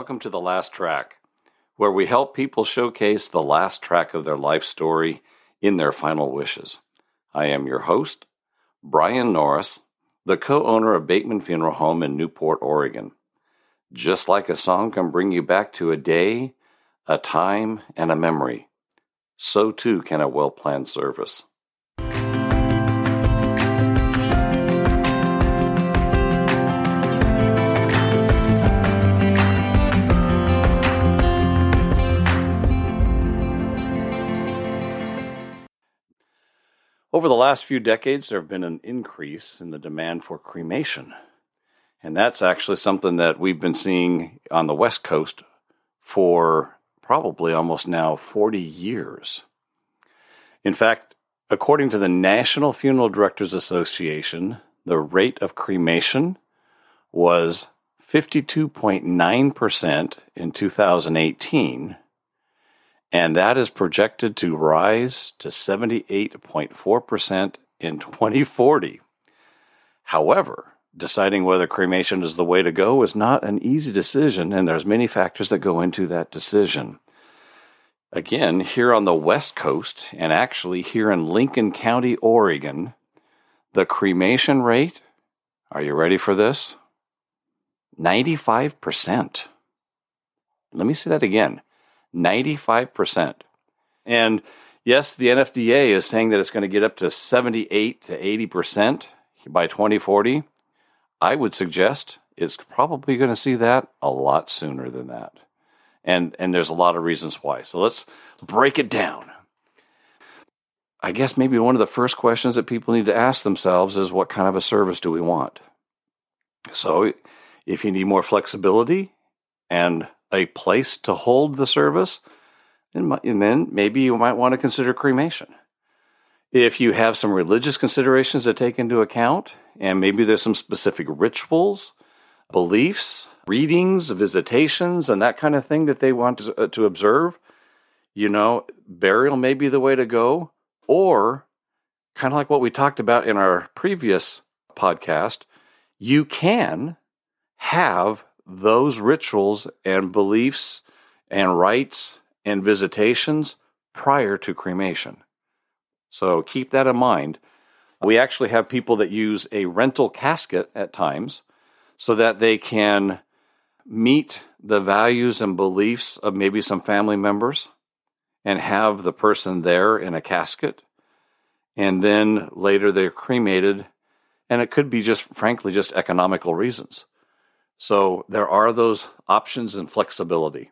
Welcome to The Last Track, where we help people showcase the last track of their life story in their final wishes. I am your host, Brian Norris, the co-owner of Bateman Funeral Home in Newport, Oregon. Just like a song can bring you back to a day, a time, and a memory, so too can a well-planned service. Over the last few decades, there have been an increase in the demand for cremation. And that's actually something that we've been seeing on the West Coast for probably almost now 40 years. In fact, according to the National Funeral Directors Association, the rate of cremation was 52.9% in 2018, and that is projected to rise to 78.4% in 2040. However, deciding whether cremation is the way to go is not an easy decision, and there's many factors that go into that decision. Again, here on the West Coast, and actually here in Lincoln County, Oregon, the cremation rate, are you ready for this? 95%. Let me say that again. 95%. And yes, the NFDA is saying that it's going to get up to 78 to 80% by 2040. I would suggest it's probably going to see that a lot sooner than that. And there's a lot of reasons why. So let's break it down. I guess maybe one of the first questions that people need to ask themselves is, what kind of a service do we want? So if you need more flexibility and a place to hold the service, and then maybe you might want to consider cremation. If you have some religious considerations to take into account, and maybe there's some specific rituals, beliefs, readings, visitations, and that kind of thing that they want to observe, burial may be the way to go. Or, kind of like what we talked about in our previous podcast, you can have those rituals and beliefs and rites and visitations prior to cremation. So keep that in mind. We actually have people that use a rental casket at times so that they can meet the values and beliefs of maybe some family members and have the person there in a casket. And then later they're cremated, and it could be just economical reasons. So there are those options and flexibility.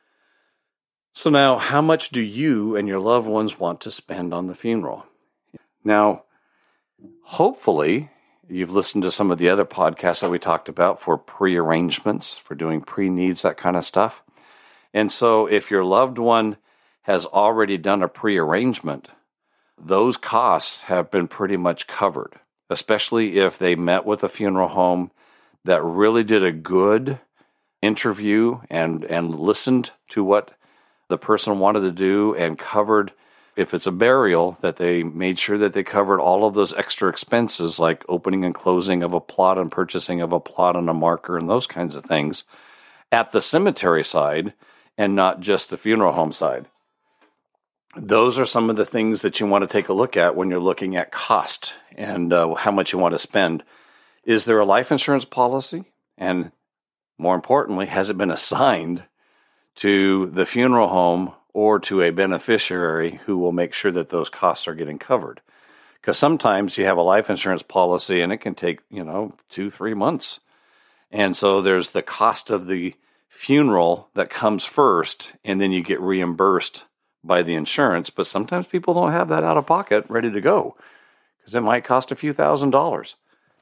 So now, how much do you and your loved ones want to spend on the funeral? Now, hopefully, you've listened to some of the other podcasts that we talked about for pre-arrangements, for doing pre-needs, that kind of stuff. And so if your loved one has already done a pre-arrangement, those costs have been pretty much covered, especially if they met with a funeral home that really did a good interview and listened to what the person wanted to do and covered, if it's a burial, that they made sure that they covered all of those extra expenses like opening and closing of a plot and purchasing of a plot and a marker and those kinds of things at the cemetery side and not just the funeral home side. Those are some of the things that you want to take a look at when you're looking at cost and how much you want to spend. Is there a life insurance policy? And more importantly, has it been assigned to the funeral home or to a beneficiary who will make sure that those costs are getting covered? Because sometimes you have a life insurance policy and it can take, 2-3 months. And so there's the cost of the funeral that comes first, and then you get reimbursed by the insurance. But sometimes people don't have that out of pocket ready to go because it might cost a few $1,000s.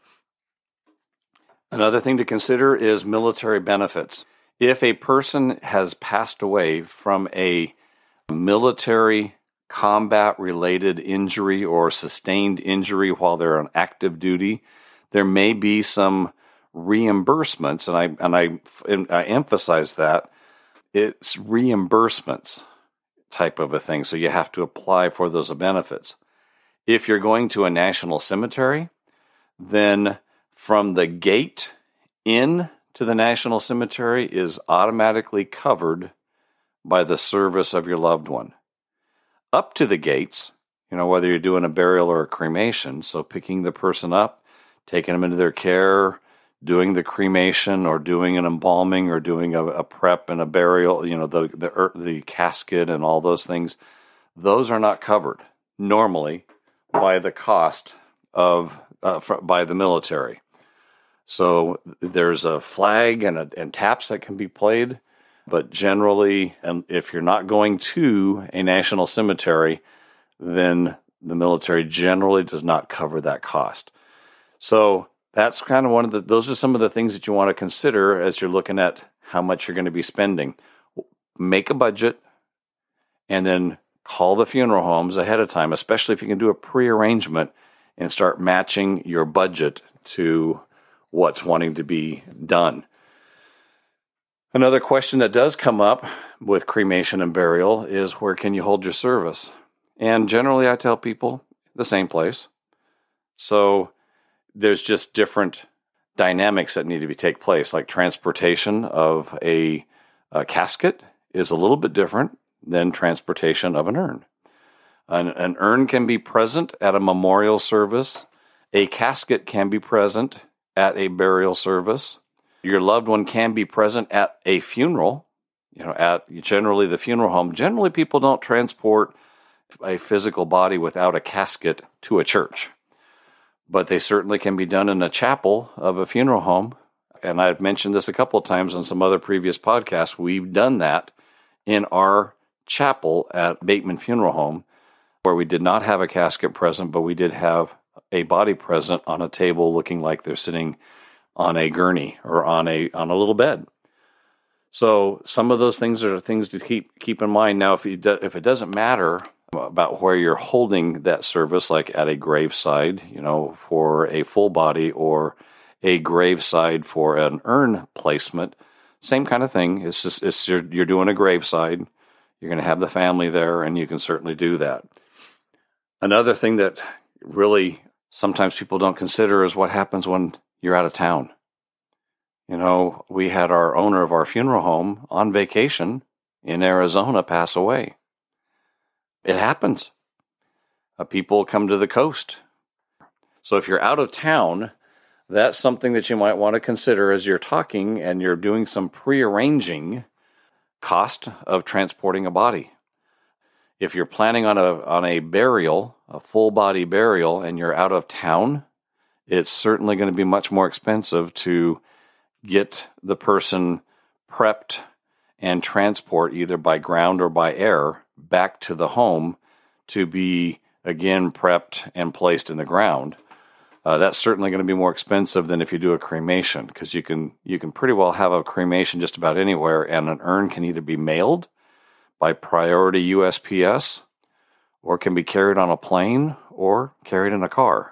Another thing to consider is military benefits. If a person has passed away from a military combat-related injury or sustained injury while they're on active duty, there may be some reimbursements, and I emphasize that it's reimbursements type of a thing, so you have to apply for those benefits. If you're going to a national cemetery, then from the gate in to the National Cemetery is automatically covered by the service of your loved one. Up to the gates, whether you're doing a burial or a cremation, so picking the person up, taking them into their care, doing the cremation or doing an embalming or doing a prep and a burial, the casket and all those things, those are not covered normally by the cost by the military. So there's a flag and taps that can be played, but generally, and if you're not going to a national cemetery, then the military generally does not cover that cost. So that's kind of those are some of the things that you want to consider as you're looking at how much you're going to be spending. Make a budget and then call the funeral homes ahead of time, especially if you can do a pre-arrangement and start matching your budget to what's wanting to be done. Another question that does come up with cremation and burial is, where can you hold your service? And generally I tell people the same place. So there's just different dynamics that need to take place, like transportation of a casket is a little bit different than transportation of an urn. An urn can be present at a memorial service. A casket can be present at a burial service. Your loved one can be present at a funeral, at generally the funeral home. Generally, people don't transport a physical body without a casket to a church, but they certainly can be done in a chapel of a funeral home. And I've mentioned this a couple of times on some other previous podcasts. We've done that in our chapel at Bateman Funeral Home, where we did not have a casket present, but we did have a body present on a table looking like they're sitting on a gurney or on a little bed. So some of those things are things to keep in mind. Now, if it doesn't matter about where you're holding that service, like at a graveside, for a full body, or a graveside for an urn placement, same kind of thing. It's you're doing a graveside. You're going to have the family there, and you can certainly do that. Another thing that really sometimes people don't consider is what happens when you're out of town. We had our owner of our funeral home on vacation in Arizona pass away. It happens. People come to the coast. So if you're out of town, that's something that you might want to consider as you're talking and you're doing some pre-arranging cost of transporting a body. If you're planning on a burial, a full body burial, and you're out of town, it's certainly going to be much more expensive to get the person prepped and transport either by ground or by air back to the home to be again prepped and placed in the ground. That's certainly going to be more expensive than if you do a cremation, because you can pretty well have a cremation just about anywhere, and an urn can either be mailed by priority USPS, or can be carried on a plane or carried in a car.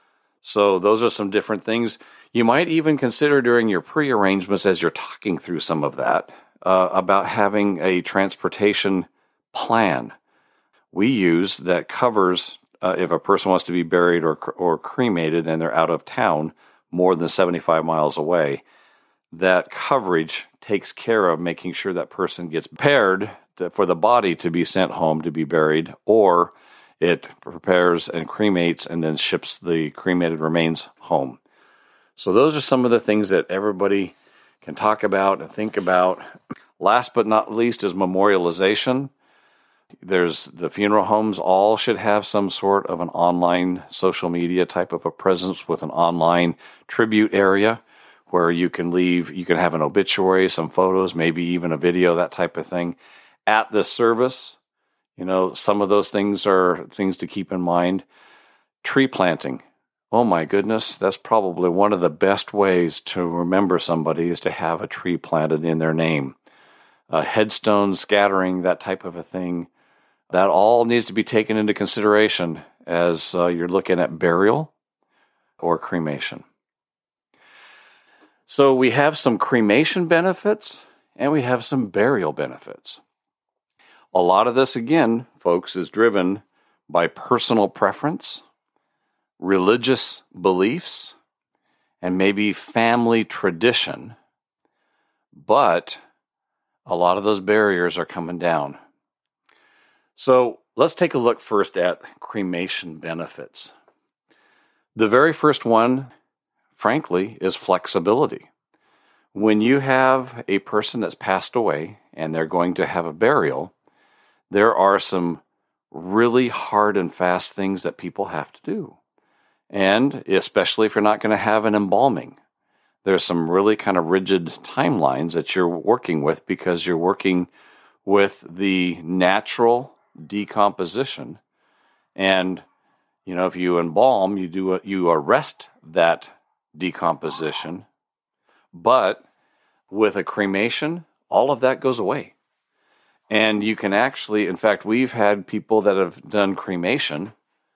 So those are some different things. You might even consider during your pre-arrangements, as you're talking through some of that, about having a transportation plan we use that covers if a person wants to be buried or cremated and they're out of town more than 75 miles away. That coverage takes care of making sure that person gets prepared for the body to be sent home to be buried, or it prepares and cremates and then ships the cremated remains home. So those are some of the things that everybody can talk about and think about. Last but not least is memorialization. There's the funeral homes all should have some sort of an online social media type of a presence with an online tribute area where you can have an obituary, some photos, maybe even a video, that type of thing. At the service, some of those things are things to keep in mind. Tree planting. Oh my goodness, that's probably one of the best ways to remember somebody is to have a tree planted in their name. Headstone scattering, that type of a thing. That all needs to be taken into consideration as you're looking at burial or cremation. So we have some cremation benefits and we have some burial benefits. A lot of this, again, folks, is driven by personal preference, religious beliefs, and maybe family tradition but a lot of those barriers are coming down. So let's take a look first at cremation benefits. The very first one, frankly, is flexibility. When you have a person that's passed away and they're going to have a burial, there are some really hard and fast things that people have to do. And especially if you're not going to have an embalming, there's some really kind of rigid timelines that you're working with because you're working with the natural decomposition. And, if you embalm, you arrest that decomposition. But with a cremation, all of that goes away. And you can actually, in fact, we've had people that have done cremation,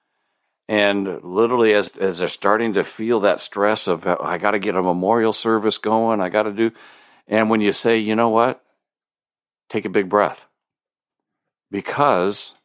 and literally as they're starting to feel that stress of, I got to get a memorial service going, I got to do, and when you say, you know what, take a big breath, because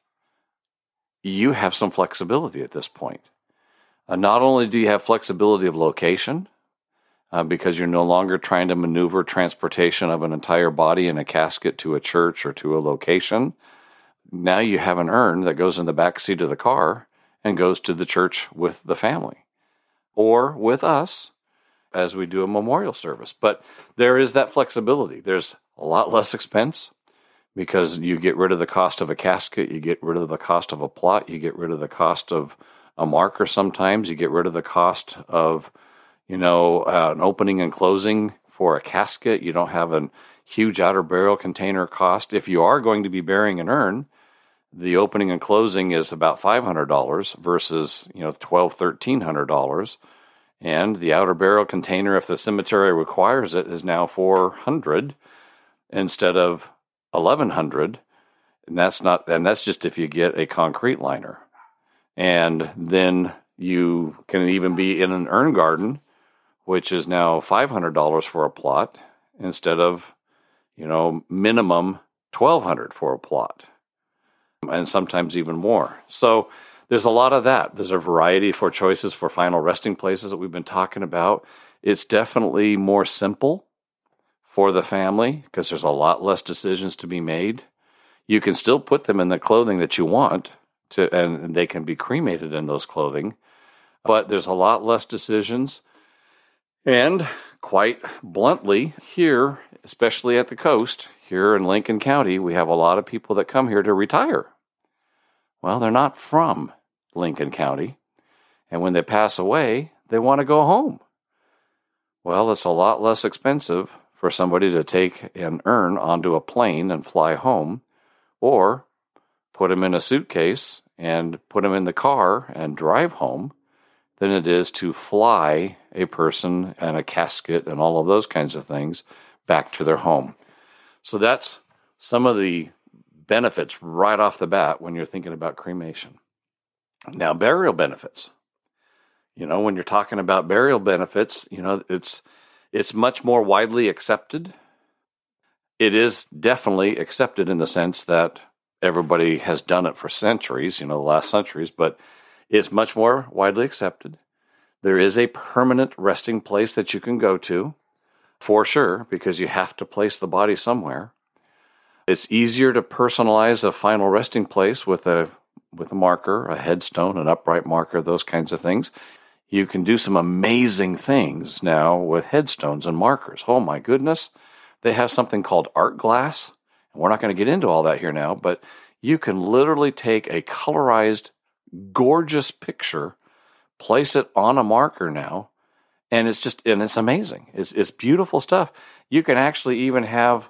you have some flexibility at this point. Not only do you have flexibility of location, because you're no longer trying to maneuver transportation of an entire body in a casket to a church or to a location. Now you have an urn that goes in the back seat of the car and goes to the church with the family, or with us as we do a memorial service. But there is that flexibility. There's a lot less expense because you get rid of the cost of a casket, you get rid of the cost of a plot, you get rid of the cost of a marker sometimes, you get rid of the cost of an opening and closing for a casket. You don't have a huge outer burial container cost. If you are going to be burying an urn, the opening and closing is about $500 versus, $1,200-$1,300. And the outer burial container, if the cemetery requires it, is now $400 instead of $1,100. And that's just if you get a concrete liner. And then you can even be in an urn garden, which is now $500 for a plot instead of, minimum $1,200 for a plot, and sometimes even more. So there's a lot of that. There's a variety for choices for final resting places that we've been talking about. It's definitely more simple for the family because there's a lot less decisions to be made. You can still put them in the clothing that you want to, and they can be cremated in those clothing, but there's a lot less decisions. And quite bluntly, here, especially at the coast, here in Lincoln County, we have a lot of people that come here to retire. Well, they're not from Lincoln County, and when they pass away, they want to go home. Well, it's a lot less expensive for somebody to take an urn onto a plane and fly home, or put them in a suitcase and put them in the car and drive home, than it is to fly a person and a casket and all of those kinds of things back to their home. So that's some of the benefits right off the bat when you're thinking about cremation. Now, burial benefits. When you're talking about burial benefits, it's much more widely accepted. It is definitely accepted in the sense that everybody has done it for centuries, the last centuries, but it's much more widely accepted. There is a permanent resting place that you can go to, for sure, because you have to place the body somewhere. It's easier to personalize a final resting place with a marker, a headstone, an upright marker, those kinds of things. You can do some amazing things now with headstones and markers. Oh my goodness. They have something called art glass. And we're not going to get into all that here now, but you can literally take a colorized gorgeous picture, place it on a marker now, and it's amazing. It's beautiful stuff. You can actually even have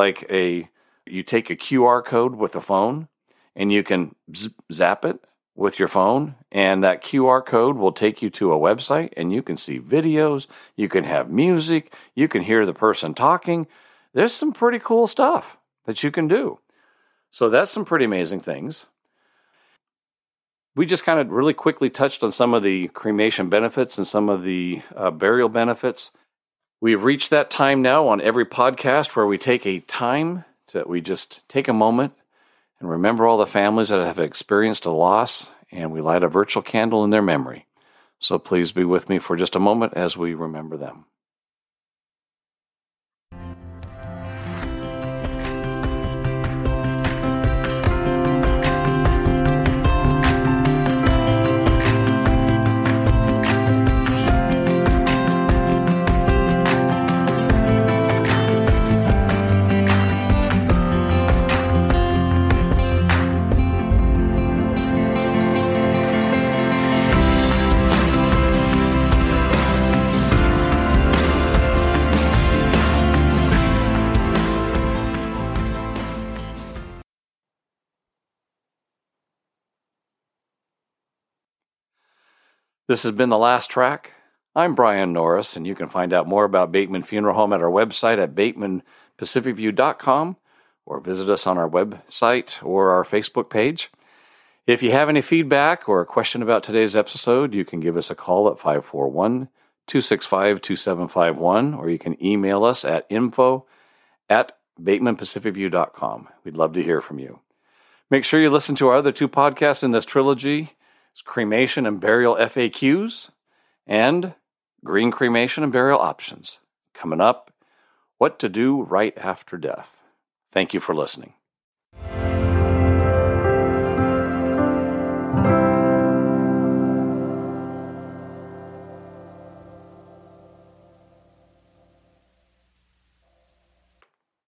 you take a QR code with a phone and you can zap it with your phone, and that QR code will take you to a website and you can see videos, you can have music, you can hear the person talking. There's some pretty cool stuff that you can do. So that's some pretty amazing things. We just kind of really quickly touched on some of the cremation benefits and some of the burial benefits. We've reached that time now on every podcast where we take a time we just take a moment and remember all the families that have experienced a loss, and we light a virtual candle in their memory. So please be with me for just a moment as we remember them. This has been The Last Track. I'm Brian Norris, and you can find out more about Bateman Funeral Home at our website at batemanpacificview.com or visit us on our website or our Facebook page. If you have any feedback or a question about today's episode, you can give us a call at 541-265-2751, or you can email us at info@batemanpacificview.com. We'd love to hear from you. Make sure you listen to our other 2 podcasts in this trilogy. It's Cremation and Burial FAQs and Green Cremation and Burial Options. Coming up, what to do right after death. Thank you for listening.